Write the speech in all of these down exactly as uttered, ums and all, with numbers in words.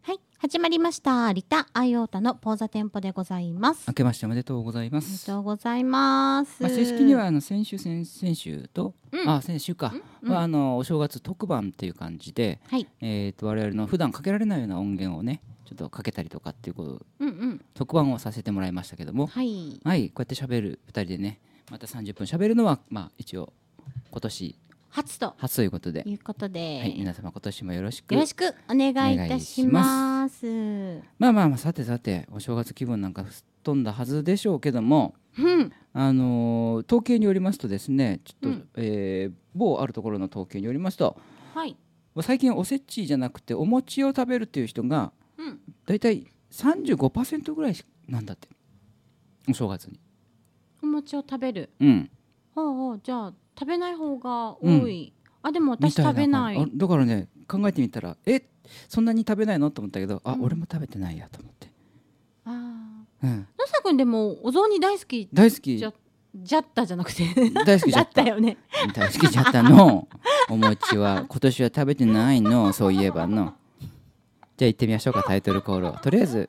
はい、始まりました。リタ・アイオータのポーザテンポでございます。 明けましておめでとうございまおめす。 でとうございます。 まあ、正式にはあの先週先々週と、 うん、 あ先週か、 うん、 はあのお正月特番っていう感じで、 はい、 えー、と我々の普段かけられないような音源をねちょっとかけたりとかっていうこと、 うんうん、 特番をさせてもらいましたけども、 はい、 はい、こうやって喋るふたりでねまたさんじゅっぷん喋るのは、まあ、一応今年初と初ということで、 いうことで、 はい、皆様今年もよろしくよろしくお願いいたします。 まあまあまあさてさてお正月気分なんか吹っ飛んだはずでしょうけども、 うん、 あのー統計によりますとですねちょっと、 うんえー某あるところの統計によりますと、 はい、 最近おせちじゃなくてお餅を食べるっていう人がうん、 だいたい さんじゅうごパーセント ぐらいなんだって、お正月に。 お餅を食べる。 うんほうほう、じゃあ食べない方が多い。うん、あ、でも私みたいな食べない。 あだからね考えてみたらえそんなに食べないのと思ったけどあ、 うん、 俺も食べてないやと思って。 あうん、 野沢君でもお雑煮大好き大好きじゃじゃったじゃなくて大好きじゃっただったよね。 大好きじゃったのお餅は今年は食べてないのそういえばの。じゃあ行ってみましょうかタイトルコールをとりあえず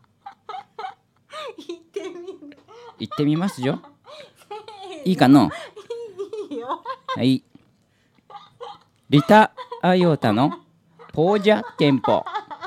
行ってみる。 行ってみますよ。いいかのいいよ。 はい。リタ・アイオータのポージャテンポ。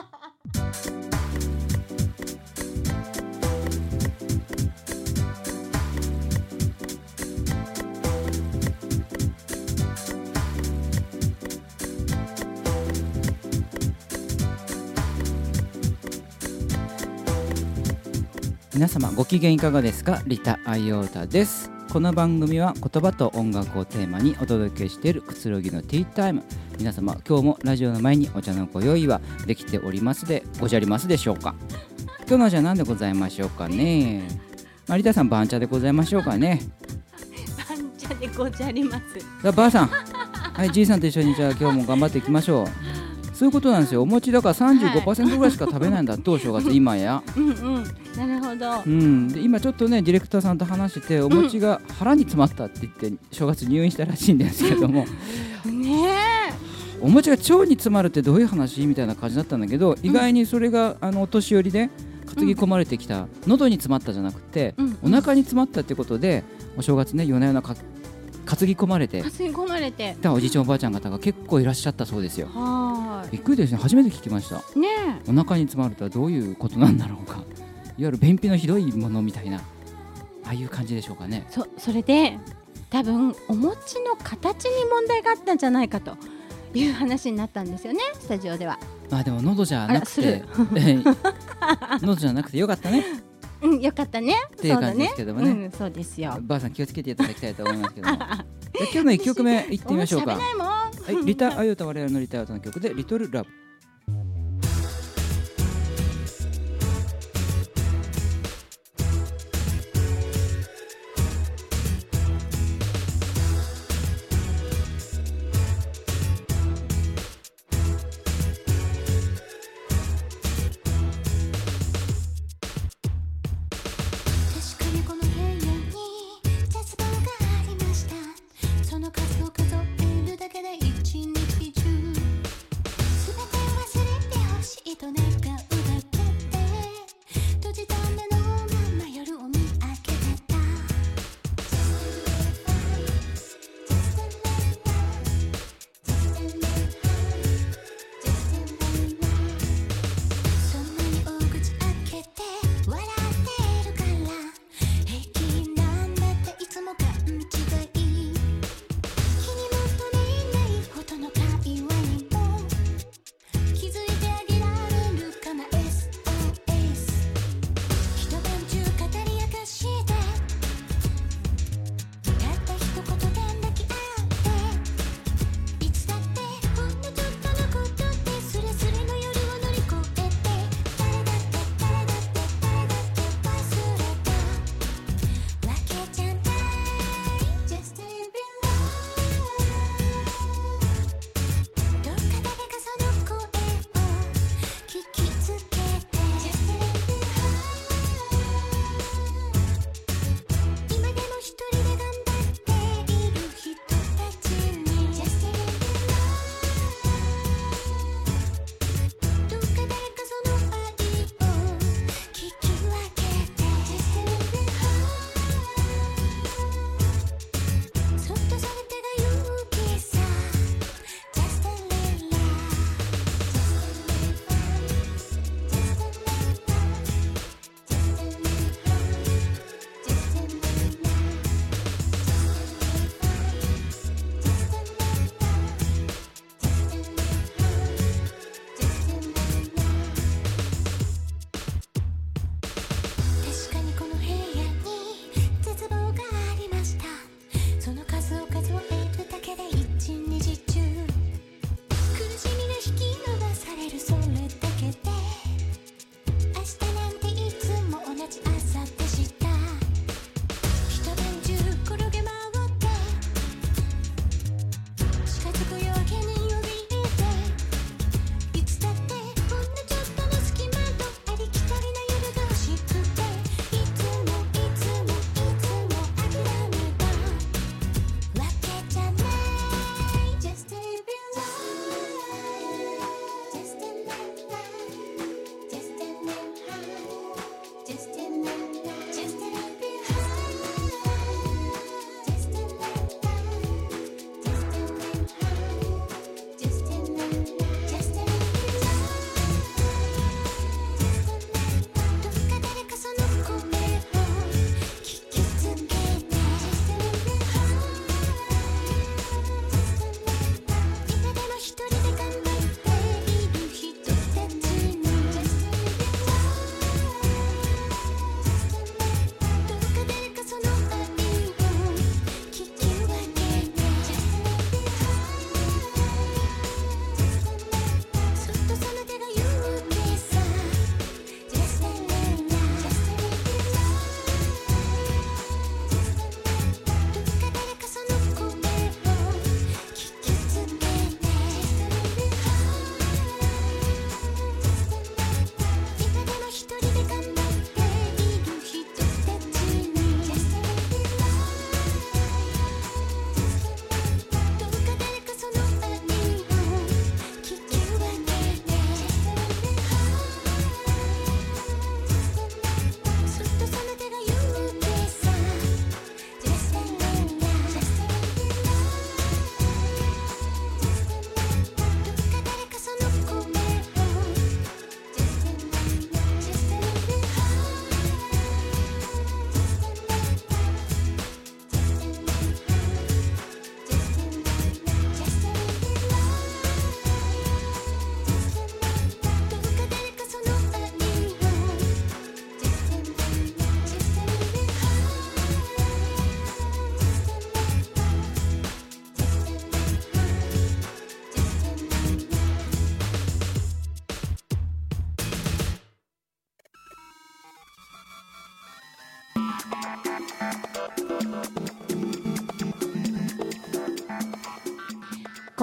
皆様ご機嫌いかがですか。リタ・アイオータです。この番組は言葉と音楽をテーマにお届けしているくつろぎのティータイム。皆様今日もラジオの前にお茶のご用意はできておりますでごじゃりますでしょうか。今日のお茶何でございましょうかね。まあ、リタさん番茶でございましょうかね。 番茶でごじゃります。 さあばあさんはいじいさんと一緒にじゃあ今日も頑張っていきましょう。そういうことなんですよ。お餅だから さんじゅうごパーセント ぐらいしか食べないんだって、お正月今や。 うんうん、なるほど。 うん、で今ちょっとねディレクターさんと話しててお餅が腹に詰まったって言って正月入院したらしいんですけどもねえ、 お餅が腸に詰まるってどういう話みたいな感じだったんだけど、意外にそれがあのお年寄りで担ぎ込まれてきた、喉に詰まったじゃなくて、 うん、 お腹に詰まったってことでお正月ね夜な夜なか担ぎ込まれて担ぎ込まれてたおじいちゃんおばあちゃん方が結構いらっしゃったそうですよ。 はびっくりですね。初めて聞きました。 ねお腹に詰まるとはどういうことなんだろうか。いわゆる便秘のひどいものみたいなああいう感じでしょうかね。 そ, それで多分お餅の形に問題があったんじゃないかという話になったんですよね、スタジオでは。 まあでも喉じゃなくて喉じゃなくてよかったねうん、よかったねっていう感じですけどもね。 そうだね、うん、そうですよ。 ばあさん気をつけていただきたいと思いますけども今日のいっきょくめいってみましょうか。 喋れないもん、 はい、リタ・アイオータ我々のリタ・アイオータの曲でリトル・ラブ。 気づいてあげられる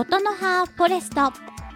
ことの葉フォレスト。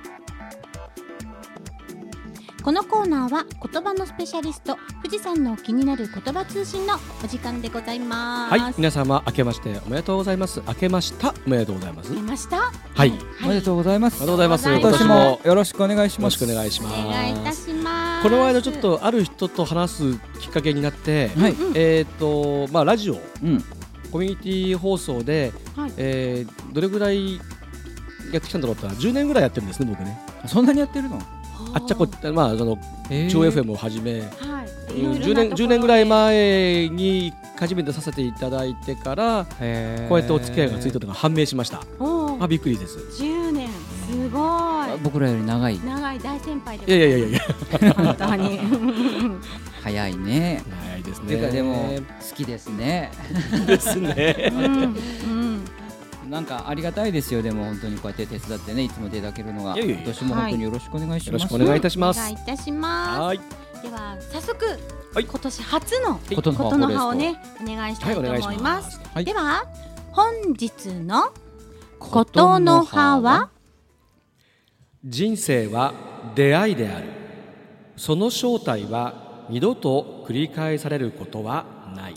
このコーナーは言葉のスペシャリスト富士山の気になる言葉通信のお時間でございます。 はい、皆様明けましておめでとうございます。明けましたおめでとうございます。 明けました。 はい、 おめでとうございます。 おめでとうございます。 今年もよろしくお願いします。 よろしくお願いします。 お願いいたします。 この間ちょっとある人と話すきっかけになって、 はい、 えっ、ー、とまあラジオ、 うん、 コミュニティ放送で、はい、えー、どれぐらいやってきたんだろうってじゅうねんぐらいやってるんですね僕ね。 そんなにやってるの？ あっちゃこっちゃ、まあその超 エフエム をはじめ、はい、 うん、 じゅうねんじゅうねんぐらい前に初めてさせていただいてからこうやってお付き合いがついたのが判明しました。あ、びっくりです。 じゅうねん、すごい。 僕らより長い長い大先輩で。 いやいやいやいや本当に早いね。 早いですね。 てかでも好きですね。 ですね。 うんうんなんかありがたいですよ。でも本当にこうやって手伝ってね、いつも出かけるのが。 いやいやいや、 今年も本当によろしくお願いします。 よろしくお願いいたします。 お願いいたします。 はい。 では早速、はい、今年初のことの葉をねお願いしたいと思います。 はい、 では本日のことの葉は、 人生は出会いである。その正体は二度と繰り返されることはない。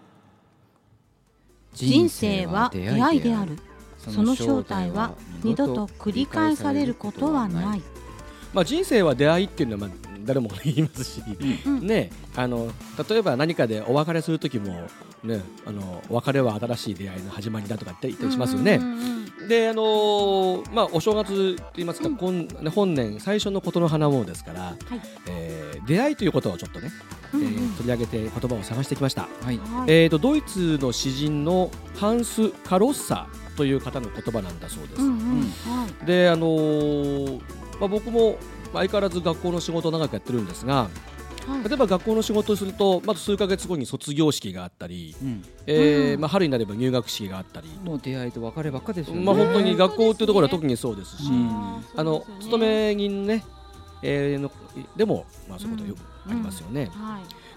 人生は出会いである。その正体は二度と繰り返されることはない。 まあ、人生は出会いっていうのはまあ誰も言いますし、うんね、あの例えば何かでお別れする時も、ね、あのお別れは新しい出会いの始まりだとかって言ったりしますよね。で、あのーまあ、お正月といいますか、うん、今本年最初のことの花もですから、はい、えー、出会いということをちょっとね、うんうん、えー、取り上げて言葉を探してきました。はい、えー、とドイツの詩人のハンス・カロッサという方の言葉なんだそうです。うんうん、で、あのーまあ、僕も相変わらず学校の仕事を長くやってるんですが、はい、例えば学校の仕事をするとまず数ヶ月後に卒業式があったり、うん、えーまあ、春になれば入学式があったり、 もう出会いと別ればっかですよね。 まあ、本当に学校っていうところは特にそうですし、うん、あの勤め人、ね、えー、のでも、まあ、そういうことよくありますよね。うんうん、はい、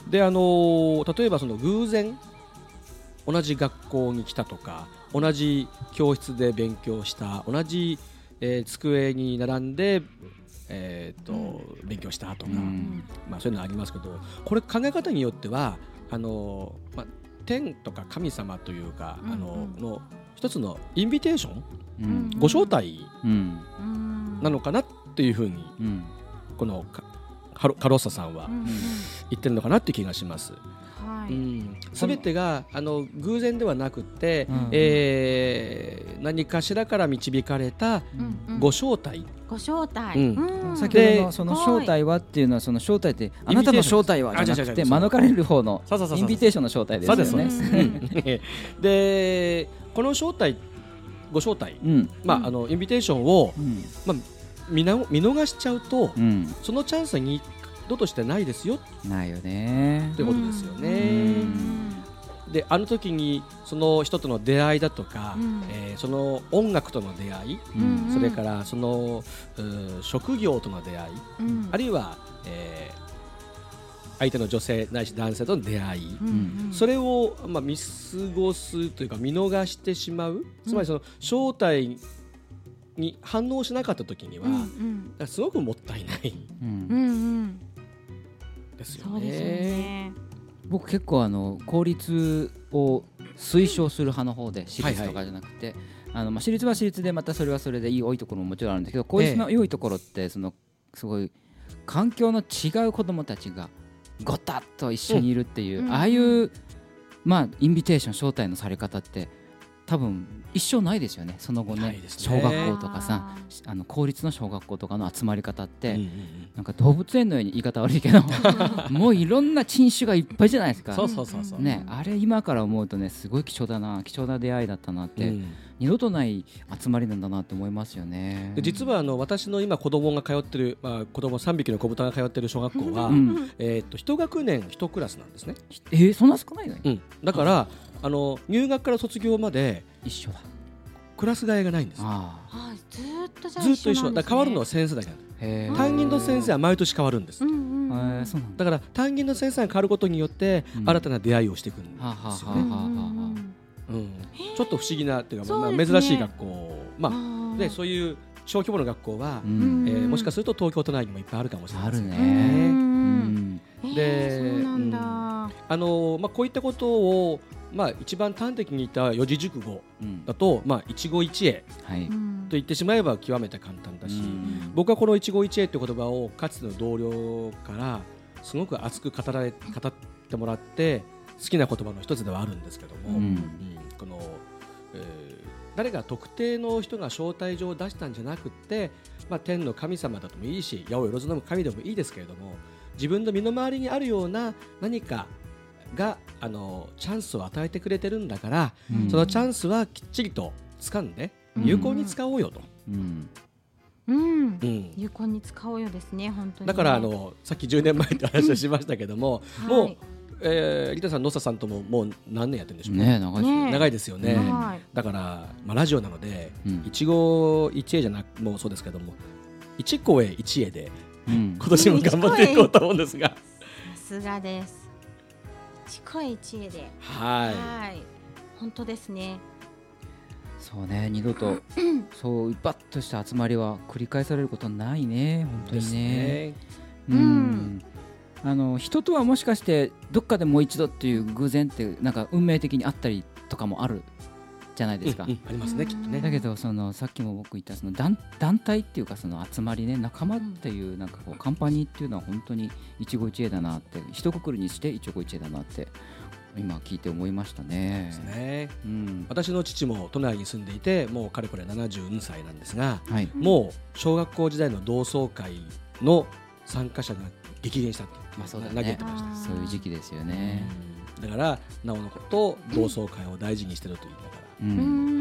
で、あのー、例えばその偶然同じ学校に来たとか、同じ教室で勉強した、同じ、えー、机に並んでえー、とうん、勉強したとか、うん、まあ、そういうのありますけど、これ考え方によってはあの、まあ、天とか神様というか、うんうん、あのの一つのインビテーション、うん、ご招待なのかなっていうふうに、うん、このカロッサさんは言ってるのかなっていう気がします。はい、うん、全てがあの偶然ではなくて、うん、えー、何かしらから導かれたご招待、うんうん、 ご招待、 うん、先ほどのその正体はっていうのは、その正体ってあなたの正体はじゃなくて免れる方のインビテーションの正体ですよね。そうですそうですで、この正体、ご招待、うん、まあ、あのインビテーションを、うん、まあ、見な見逃しちゃうと、うん、そのチャンスにどとしてないですよ、 ないよねということですよね。で、あの時にその人との出会いだとか、うん、えー、その音楽との出会い、うん、それからその職業との出会い、うん、あるいは、えー、相手の女性ないし男性との出会い、うんうん、それを、まあ、見過ごすというか見逃してしまう、うん、つまりその正体に反応しなかった時には、うんうん、すごくもったいない、うんうんうん、ですよね。 そうですよね。 僕結構あの公立を推奨する派の方で、私立とかじゃなくて、はいはい、あのまあ私立は私立でまたそれはそれでいい多いところももちろんあるんですけど、公立の良いところってそのすごい環境の違う子どもたちがごたっと一緒にいるっていう、うん、ああいうまあインビテーション招待のされ方って多分一生ないですよね。その後 ね, ね小学校とかさ、あの公立の小学校とかの集まり方って、うんうんうん、なんか動物園のように言い方悪いけどもういろんな珍種がいっぱいじゃないですか。 そうそうそうそう、 ね、あれ今から思うとね、すごい貴重だな、貴重な出会いだったなって、うん、二度とない集まりなんだなって思いますよね。 で、実はあの私の今子供が通ってる、まあ、子供さんびきの子豚が通ってる小学校は、うん、えー、と一学年一クラスなんですね。 えー、そんな少ないの、 うん、だから、あの入学から卒業まで一緒だ、 クラス替えがないんです。 ああ、ずっとじゃあずっと一緒、だから変わるのは先生だけだ。担任の先生は毎年変わるんです。うんうんうん、だから担任の先生が変わることによって、うん、新たな出会いをしていくんですよね。ちょっと不思議なっていうか、まあ、珍しい学校、まあでそういう小規模の学校は、 うんえー、もしかすると東京都内にもいっぱいあるかもしれないですね。 あるね。うんで、 そうなんだ、うん、 あのまあ、こういったことを、まあ、一番端的に言った四字熟語だと、まあ、一期一会はいと言ってしまえば極めて簡単だし、 うん、 僕はこの一期一会という言葉をかつての同僚からすごく熱く語られ語ってもらって好きな言葉の一つではあるんですけども、 うんうん、この、えー、誰が特定の人が招待状を出したんじゃなくって、まあ、天の神様だともいいし八百万の神でもいいですけれども、自分の身の回りにあるような何かがあのチャンスを与えてくれてるんだから、うん、そのチャンスはきっちりと掴んで有効に使おうよと、 うんうんうん、有効に使おうよですね、本当にね。 だからあのさっきじゅうねんまえって話をしましたけども、うん、もう、はい、えー、リタさん、野佐さんとももう何年やってるんでしょうね。 長いですね。 長いですよね、 はい、 だから、まあ、ラジオなので、 うん、 一期一会じゃなくもうそうですけども一期一会で、うん、今年も頑張っていこうと思うんですが、さすがです。一期一会で、 はい、 はい、本当ですね。 そうね、二度とそうバッとした集まりは繰り返されることないね、本当にね。うん、うん、あの人とはもしかしてどっかでもう一度っていう偶然ってなんか運命的にあったりとかもあるじゃないですか。 うんうん、ありますね、きっとね。 だけどそのさっきも僕言ったその 団, 団体っていうかその集まりね、仲間っていうなんかこうカンパニーっていうのは本当に一期一会だなって、一括りにして一期一会だなって今聞いて思いましたね。 ですね、 うん、 私の父も都内に住んでいてもうかれこれななじゅうにさいなんですが、 はい、 もう小学校時代の同窓会の参加者が激減したって、 まあそうだね、 嘆いてました。 そういう時期ですよね。 だからなおのこと同窓会を大事にしてると言いながら、 うん、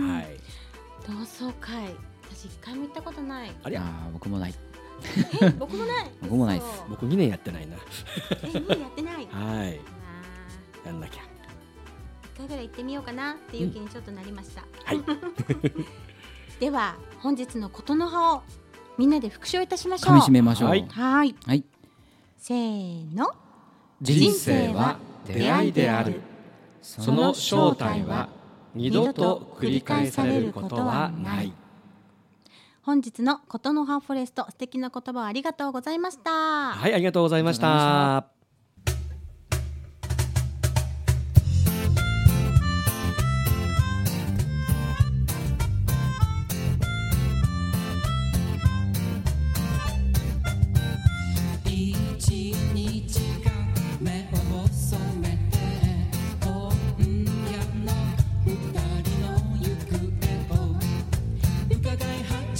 はい、 同窓会私一回も行ったことない。 ありゃ僕もないえ僕もない僕もないです。 僕にねんやってないなえにねんやってない。 はいやんなきゃ。 一回ぐらい行ってみようかなっていう気にちょっとなりました、 うん、はいでは本日のことの葉をみんなで復唱いたしましょう。 噛み締めましょう。 はい、はい、 はい、 せーの。 人生は出会いである。その正体は二度と繰り返されることはない。 本日のことの葉フォレスト、素敵な言葉をありがとうございました。 はい、ありがとうございました。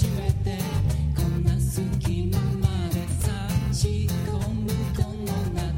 こんな隙間まで差し込むこの夏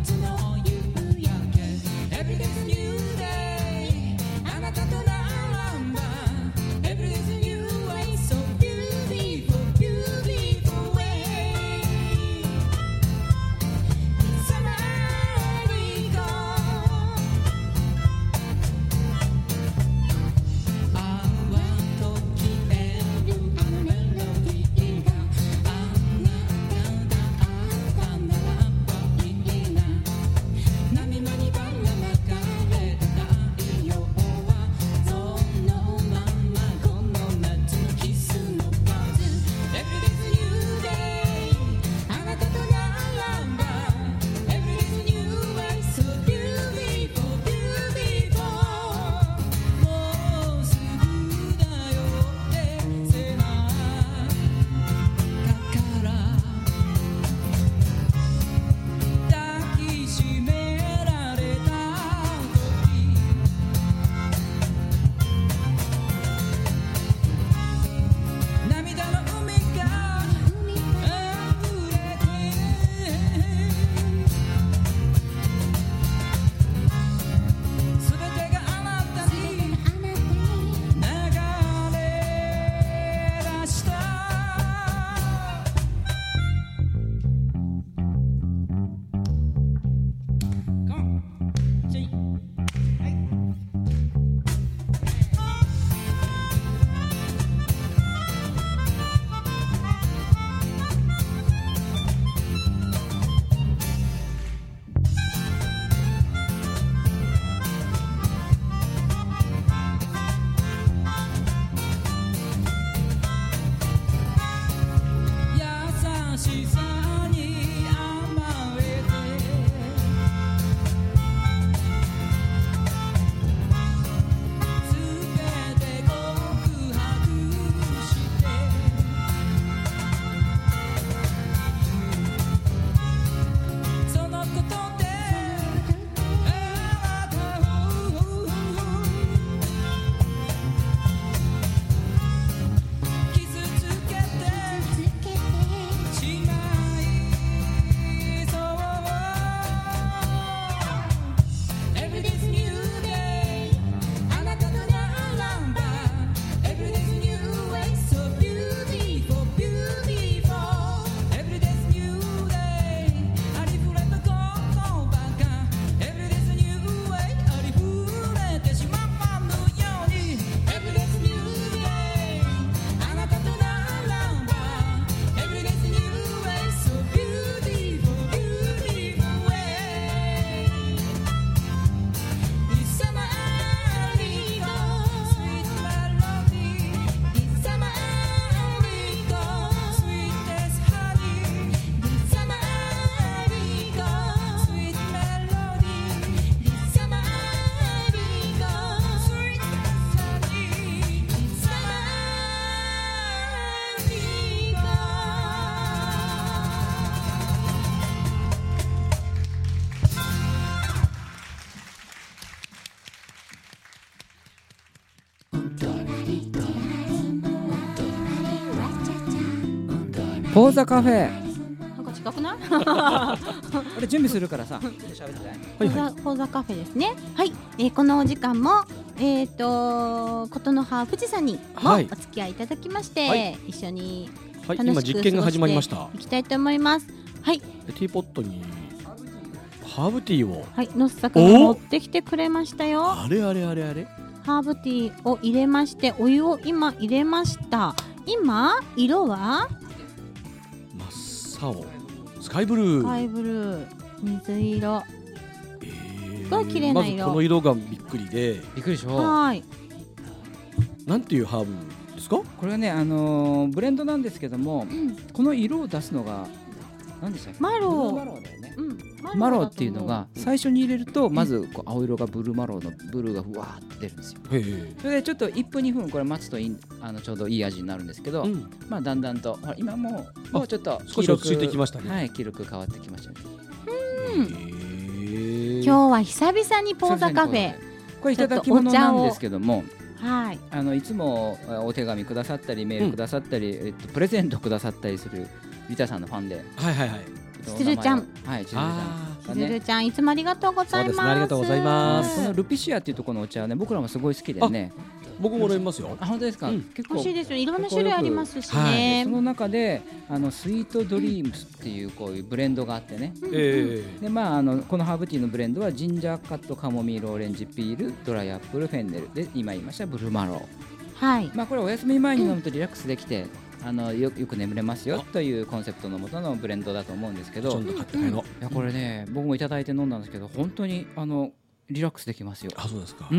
フォーザカフェ。 なんか近くない？ 俺準備するからさ、ちょっと喋ってない。 フォーザ、フォーザカフェですね。はい、えー、このお時間もえっ、ー、と琴の葉富士山にもお付き合いいただきまして、はい、一緒に楽しく過ごしていきたいと思います。はい。 ティーポットにハーブティーを、 はい、のっさくんが持ってきてくれましたよ。 あれあれあれあれ。 ハーブティーを入れまして、お湯を今入れました。今色は真っ青、スカイブルー。 スカイブルー、水色。えー、すごい綺麗な色。 まずこの色がびっくりで。 びっくりでしょ。 はい。 なんていうハーブですか？ これはね、あのー、ブレンドなんですけども、うん、この色を出すのが何でしたっけ？ マロー。 マローだよね。うん、マローっていうのが最初に入れると、まずこう青色がブルーマローのブルーがふわーって出るんですよ。それでちょっといっぷんにふんこれ待つといい、あのちょうどいい味になるんですけど、うん、まあだんだんとほら今もうもうちょっと少し落ち着いてきましたね。 はい、黄色く変わってきましたね。 うん、今日は久々にポーザカフェ。 これいただき物なんですけども、 はい、 あのいつもお手紙くださったりメールくださったり、うん、えっとプレゼントくださったりするリタさんのファンで、 はいはいはい。 しずるちゃん、 はい、しずるちゃん、 しずるちゃんいつもありがとうございます。そうですね、 ありがとうございます。 このルピシアっていうところのお茶はね、僕らもすごい好きでね。 僕も飲みますよ。 あ、本当ですか。うん、 結構美味しいですよ。いろんな種類ありますしね。 はい、その中であのスイートドリームスっていうこういうブレンドがあってね。 うん、えー、でまああのこのハーブティーのブレンドはジンジャーカット、カモミール、オレンジピール、ドライアップル、フェンネルで今言いましたブルーマロー。 はい。 まあこれお休み前に飲むとリラックスできて。うん、あの よ, よく眠れますよというコンセプトのもとのブレンドだと思うんですけど、 ちょっと買って帰ろう。いやこれね、僕もいただいて飲んだんですけど本当にあのリラックスできますよ。 あ、そうですか。 うん、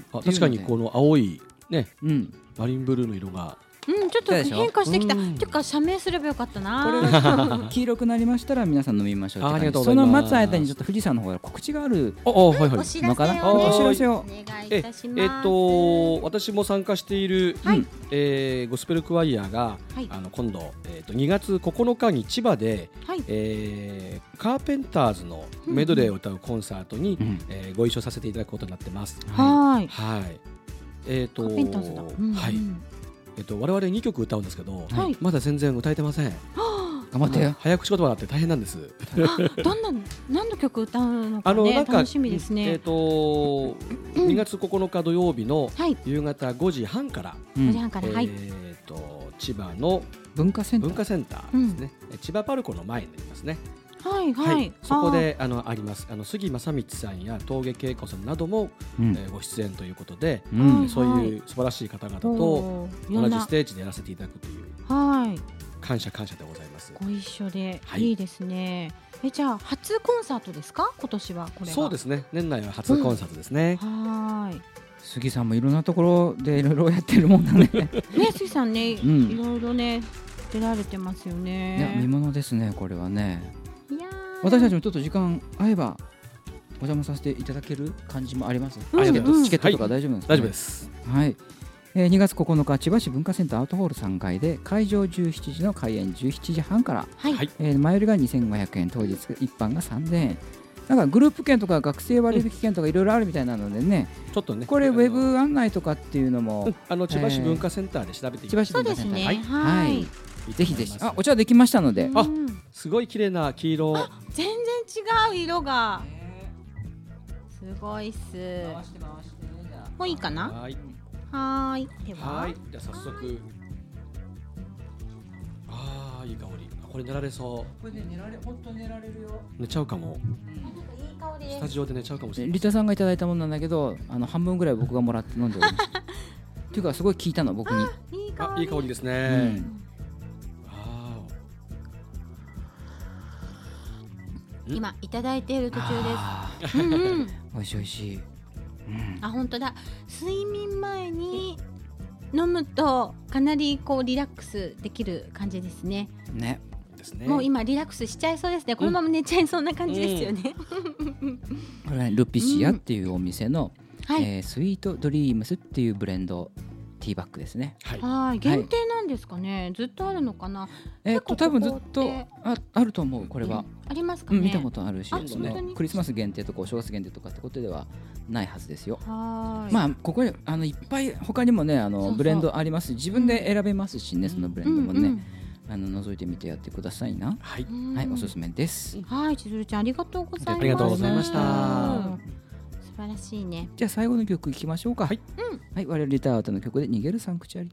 あ、確かにこの青いね、うん、マリンブルーの色が、 うん、ちょっと変化してきた。ていうか社名すればよかったな。 これが黄色くなりましたら皆さん飲みましょうって感じ。その待つ間にちょっと富士山の方から告知があるお知らせを、ね、 お知らせをお願いいたします。 えっと私も参加している、はい、えー、ゴスペルクワイヤーが、はい、あの今度、えー、とにがつここのかに千葉で、はい、えー、カーペンターズのメドレーを歌うコンサートに、うん、えー、ご一緒させていただくことになってます。 はい、 はい、えっ、ー、とカーペンターズだ、うん、 はい、えっと、我々にきょく歌うんですけど、はい、まだ全然歌えてません。 頑張ってよ。 早口言葉だって大変なんです。 どんな何の曲歌うのかね、あの楽しみですね。 えっとにがつここのか土曜日の夕方ごじはんから、 ごじはんから、はい、 えっと千葉の文化センター、 文化センターですね。うん、千葉パルコの前になりますね。 はいはい、はい、 そこであのあります。あの杉正道さんや峠恵子さんなども、うん、えー、ご出演ということで、うん、そういう素晴らしい方々と同じステージでやらせていただくという、はい、感謝感謝でございます。 ご一緒で、はい、いいですね。え、じゃあ初コンサートですか、今年はこれが。 そうですね、年内は初コンサートですね。 うん、はい。 杉さんもいろんなところでいろいろやってるもんだね。 ね、杉さんね、うん、いろいろね出られてますよね。 いや見ものですね、これはね。私たちもちょっと時間合えばお邪魔させていただける感じもあります。 うん、 チケット、チケットとか大丈夫ですか、ね、 はい、大丈夫です。 はい、えー、にがつここのか千葉市文化センターアウトホールさんがいで会場じゅうしちじの開演じゅうしちじはんから、はい、えー、前売りがにせんごひゃくえん、当日一般がさんぜんえん。なんかグループ券とか学生割引券とかいろいろあるみたいなのでね、 ちょっとね、 これウェブ案内とかっていうのも、 うん、あの千葉市文化センターで調べていきます。千葉市文化センター、 はい、はい、 ぜひぜひ。あ、お茶できましたので、 あ、すごい綺麗な黄色。 全然違う色が、すごいっす。もういいかな。はい、はい、では、 はい、じゃあ早速。ああ、いい香り。これ寝られそう。 これで寝られ、本当寝られるよ。 寝ちゃうかも。 いい香りです。 スタジオで寝ちゃうかもしれない。 リタさんがいただいたものなんだけど、あの半分ぐらい僕がもらって飲んでおります。っていうかすごい効いたの、僕に。 いい香り。 あ、いい香りですね。うん、 今いただいている途中です。うんうん、 美味しい美味しい。うん、 あ、本当だ。睡眠前に飲むとかなりこうリラックスできる感じですね。 ね。 ですね。 もう今リラックスしちゃいそうですね。このまま寝ちゃいそうな感じですよね。 うん、これルピシアっていうお店の、うん、はい、えー、スイートドリームスっていうブレンドティーバッグですね。 はい、はい、限定なんですかね、はい、ずっとあるのかな。 えー、っと多分ずっと あ, あると思う。これは、うん、 ありますかね、 うん、見たことあるし、ね、クリスマス限定とかお正月限定とかってことではないはずですよ。 はい、 まあここにあのいっぱい他にもね、あのブレンドあります。自分で選べますしね、うん、そのブレンドもね、うんうん、 あの覗いてみてやってくださいな。 はい、 はい、おすすめです。 はい、千鶴ちゃんありがとうございました。 ありがとうございました。 素晴らしいね。 じゃあ最後の曲いきましょうか。はい、うん、はい、我々リターアウトの曲で逃げるサンクチュアリ。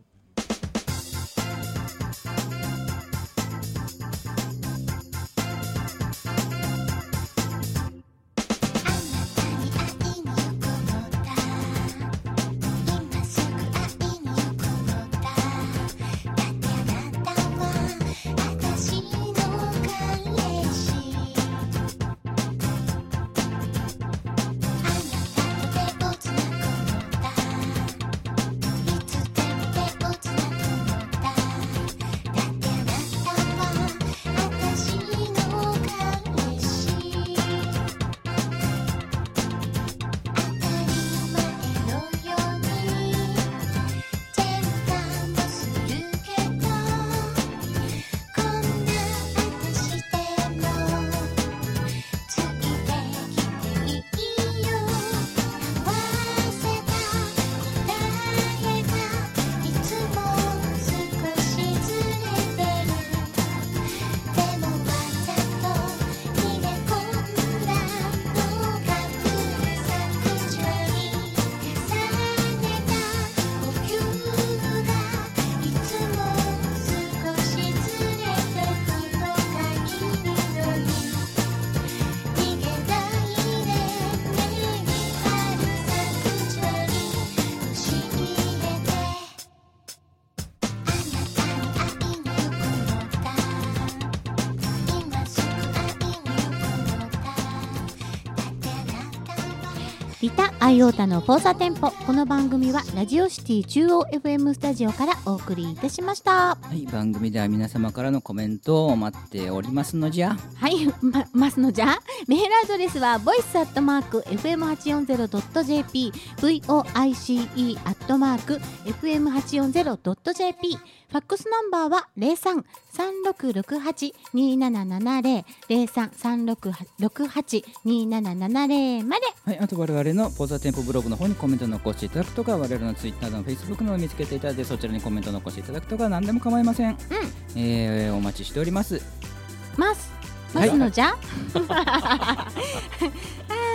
リタ・アイオータのフォーサテンポ。この番組はラジオシティ中央 エフエム スタジオからお送りいたしました。 はい、番組では皆様からのコメントを待っておりますのじゃ。 はい、ま、ますのじゃ。メールアドレスは ボイス アットマーク エフエムはちよんぜろ ドット ジェーピー ブイ オー アイ シー イー アットマーク エフエムはちよんぜろ ドット ジェーピー。ファックスナンバーは ゼロさん さんろくろくはち にななななゼロ ゼロさん さんろくろくはち にななななゼロ まで。 はい、あと我々のポーザーテンポブログの方にコメントを残していただくとか、我々のツイッターのフェイスブックのを見つけていただいて、そちらにコメントを残していただくとか何でも構いません。うん、えー、お待ちしております。 ますますのじゃ、はい、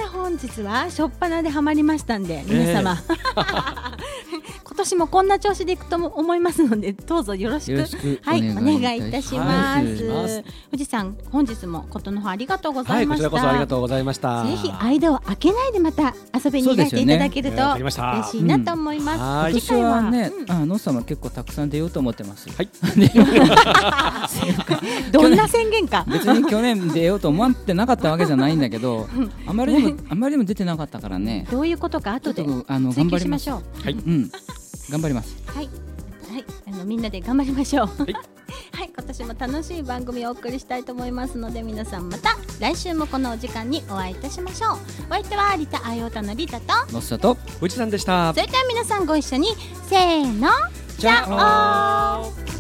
本日はしょっぱなでハマりましたんで皆様、えー、今年もこんな調子でいくと思いますのでどうぞよろしく、よろしくはい、お願いいたします。はい、富士山本日もことのほありがとうございました。 はい、こちらこそありがとうございました。 ぜひ間を空けないでまた遊びにいらしていただけると嬉しいなと思います。 今年はね、うん、あのさんは結構たくさん出ようと思ってます。はいどんな宣言か別に去年出ようと思ってなかったわけじゃないんだけどあまりにもあまりにも出てなかったからね。 どういうことか後で追求しましょう。 はい、うん、頑張ります。 はい、はい、あのみんなで頑張りましょう。はい、はい、今年も楽しい番組をお送りしたいと思いますので皆さんまた来週もこのお時間にお会いいたしましょう。お相手はリタ・アイオータのリタとのっさと富士山でした。 それでは皆さんご一緒にせーの、 じゃあ